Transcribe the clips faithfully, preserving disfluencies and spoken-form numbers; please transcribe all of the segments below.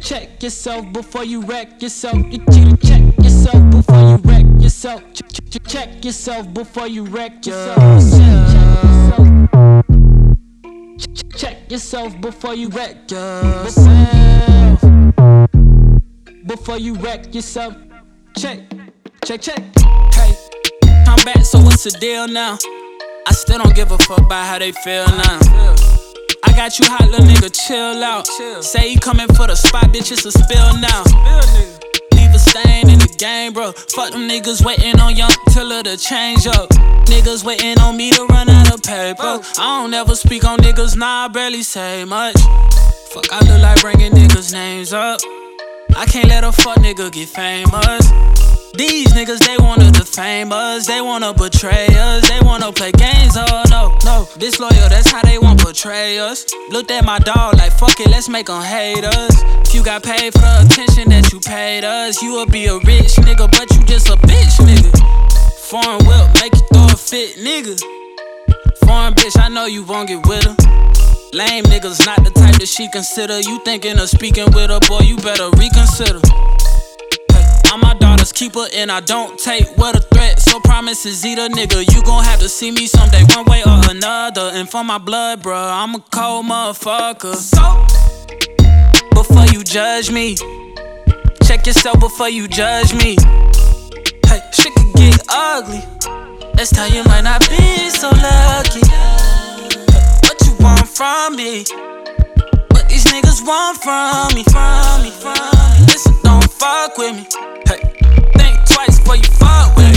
check yourself before you wreck yourself. You gotta check yourself before you wreck yourself. Check yourself before you wreck yourself. Check yourself before you wreck yourself. Before you wreck yourself. Check, check, check. Hey, I'm back, so what's the deal now? I still don't give a fuck about how they feel now. I got you hot, little nigga, chill out. Say he coming for the spot, bitch, it's a spill now. Leave a stain in the game, bro. Fuck them niggas waiting on Young Tiller to change up. Niggas waiting on me to run out of paper. I don't ever speak on niggas, nah, I barely say much. Fuck, I look like bringing niggas' names up. I can't let a fuck nigga get famous. These niggas, they wanna defame us. They wanna betray us. They wanna play games, oh no, no. Disloyal, that's how they wanna portray us. Looked at my dog like, fuck it, let's make them hate us. If you got paid for the attention that you paid us, you will be a rich nigga, but you just a bitch nigga. Foreign whip, make you throw a fit nigga. Foreign bitch, I know you won't get with her. Lame niggas, not the type that she consider. You thinking of speaking with her, boy, you better reconsider. I'm my daughter's keeper and I don't take what a threat. So promise is either nigga, you gon' have to see me someday one way or another. And for my blood, bruh, I'm a cold motherfucker. So, before you judge me, check yourself before you judge me. Hey, shit can get ugly. That's how you might not be so lucky. What you want from me? What these niggas want from me, from me, from me. Listen, don't fuck with me. Hey, think twice before you fuck with me.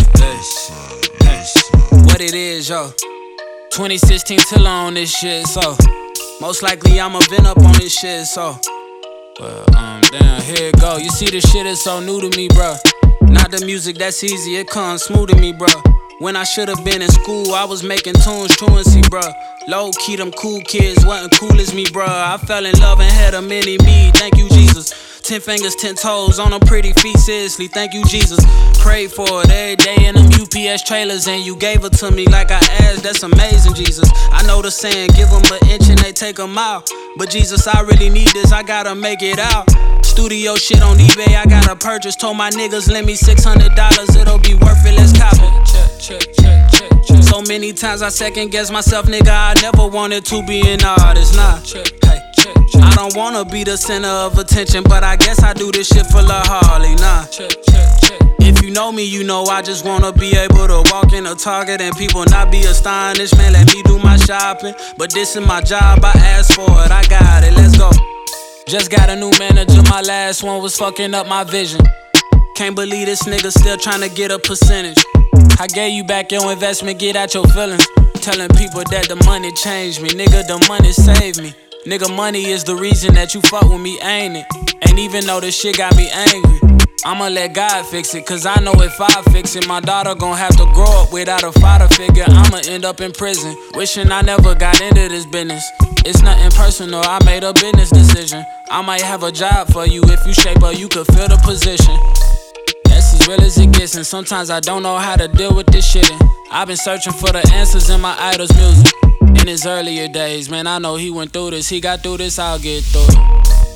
What it is, yo. twenty sixteen till on this shit, so most likely I'ma been up on this shit, so well, um, damn, here it go. You see, this shit is so new to me, bruh. Not the music that's easy, it comes smooth to me, bruh. When I should've been in school, I was making tunes, truancy, bruh. Low key, them cool kids wasn't cool as me, bruh. I fell in love and had a mini me, thank you, Jesus. Ten fingers, ten toes on them pretty feet, seriously, thank you, Jesus. Prayed for it every day in them U P S trailers, and you gave it to me like I asked, that's amazing, Jesus. I know the saying, give them an inch and they take a mile. But Jesus, I really need this, I gotta make it out. Studio shit on eBay, I gotta purchase. Told my niggas, lend me six hundred dollars, it'll be worth it, let's cop it. Check, check, check, check, check. So many times I second guess myself, nigga, I never wanted to be an artist, nah. Check, hey, check, check. I don't wanna be the center of attention, but I guess I do this shit for La Harley, nah. Check, check, check. If you know me, you know I just wanna be able to walk in a Target and people not be astonished. Man, let me do my shopping, but this is my job, I asked for it, I got it, let's go. Just got a new manager, my last one was fucking up my vision. Can't believe this nigga still tryna get a percentage. I gave you back your investment, get out your feelings. Telling people that the money changed me, nigga, the money saved me. Nigga, money is the reason that you fuck with me, ain't it? And even though this shit got me angry, I'ma let God fix it, cause I know if I fix it, my daughter gon' have to grow up without a father figure. I'ma end up in prison, wishing I never got into this business. It's nothing personal, I made a business decision. I might have a job for you if you shape up, you could fill the position. That's as real as it gets, and sometimes I don't know how to deal with this shit. And I've been searching for the answers in my idol's music. In his earlier days, man, I know he went through this. He got through this, I'll get through it.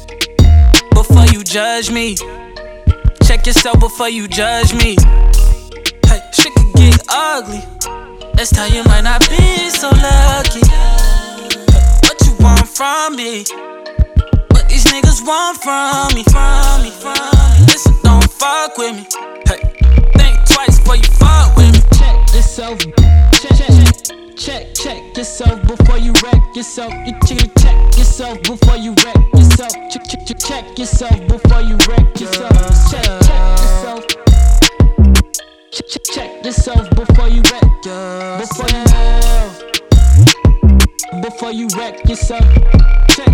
Before you judge me, check yourself before you judge me. Hey, shit can get ugly. That's how you might not be so lucky. What you want from me? What these niggas want from me? From me, from me. Listen, don't fuck with me. Hey, think twice before you fuck with me. Check yourself. Check, check, check, check yourself before you wreck yourself. You check, check yourself before you wreck yourself. Check, check, check, check yourself before you wreck yourself. Check, check yourself. Check, check, check yourself before you wreck yourself. Before you, before you wreck yourself. Check.